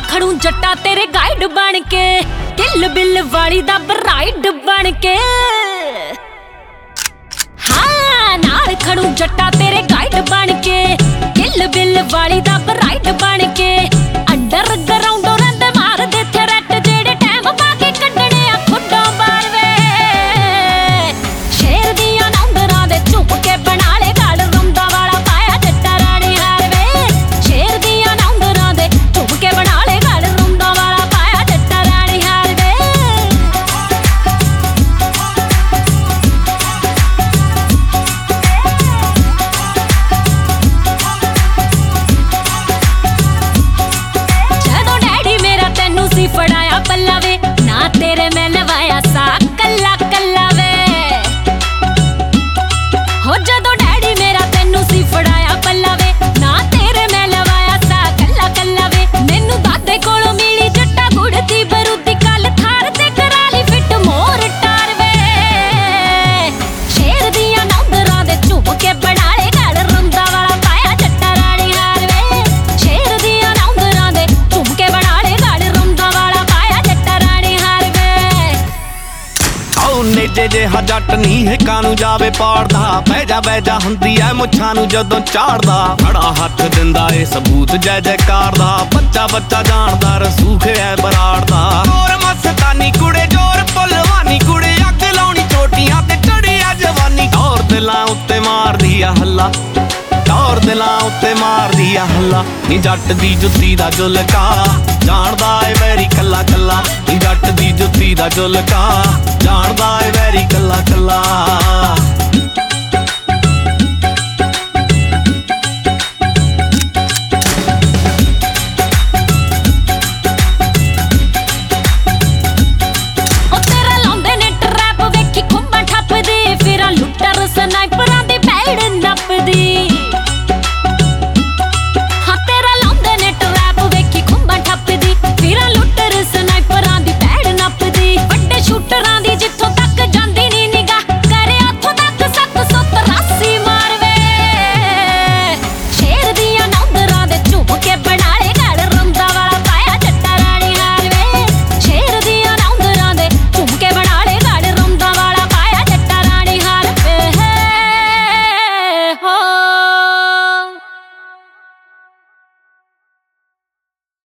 खड़ू जट्टा तेरे गाइड बन के, किल बिल वाली दा ब्राइड बन के। हाँ नाल खड़ू जट्टा तेरे गाइड बन के, किल बिल वाली दा ब्राइड बन के। अंडरग्राउंड रंद मार दे थ्रेट जेड़े टाइम बाकी कड्डने आ खुड्डों बार वे। शेर दियां नौंदरां दे चुप के बना ले गल रुंदा वाला पाया जट्टा रानी हार वे। शेर दियां नौंदरां दे चुप के बना ले गल रुंदा वाला पाया जट्टा रानी हार वे। जदों डैडी मेरा तैनू सी फड़ाया पल्ला वे, ना तेरे मैं लवाया सा कल्ला कल्ला वे। हो जदों डैडी मेरा तैनू सी फड़ाया पल्ला वे, ना तेरे मैं लवाया सा कल्ला कल्ला वे। मैनू दादे कोलों मिली जट्टा गुड़ दी बरूदी, कल थार ते करा ली फिट मोर टार वे। शेर दियां नौंदरां दे चुप के बना ले गल रुंदा वाला पाया जट्टा रानी हार वे। शेर दियां नौंदरां दे चुप के बना ले गल रुंदा वाला पाया जट्टा रानी हार वे। ਆਉ ਨੇਜੇ ਜਿਹਾ ਜੱਟ ਨੀ ਹੈ ਕਾਨੂੰ ਜਾਵੇ ਪਾੜਦਾ, ਬਹਿ ਜਾ ਹੁੰਦੀ ਐ ਮੁੱਛਾਂ ਨੂੰ ਜਦੋਂ ਚਾੜਦਾ। ਖੜਾ ਹੱਥ ਦਿੰਦਾ ਏ ਸਬੂਤ ਜੈ ਜੈਕਾਰ ਦਾ, ਬੱਚਾ ਜਾਣਦਾ ਰਸੂਖ ਐ ਬਰਾੜ ਦਾ। ਹੋਰ ਮਸਤਾਨੀ ਕੁੜੇ ਜੋਰ ਭੁੱਲਵਾਨੀ ਕੁੜੇ, ਅੱਗ ਲਾਉਣੀ ਚੋਟੀਆਂ ਤੇ ਚੜਿਆ ਜਵਾਨੀ। ਟੌਰ ਦਿਲਾਂ ਉੱਤੇ ਮਾਰਦੀ ਆ ਹੱਲਾ, ਟੌਰ ਦਿਲਾਂ ਉੱਤੇ ਮਾਰਦੀ ਆ ਹੱਲਾ। ਨੀ ਜੱਟ ਦੀ ਜੁੱਤੀ ਦਾ ਜੁਲਕਾ ਜਾਣਦਾ ਏ ਵੈਰੀ ਕੱਲਾ ਕੱਲਾ। ਨੀ ਜੱਟ ਦੀ ਜੁੱਤੀ ਦਾ ਜੁਲਕਾ ਜਾਣਦਾ ਏ ਵੈਰੀ ਕੱਲਾ ਕੱਲਾ।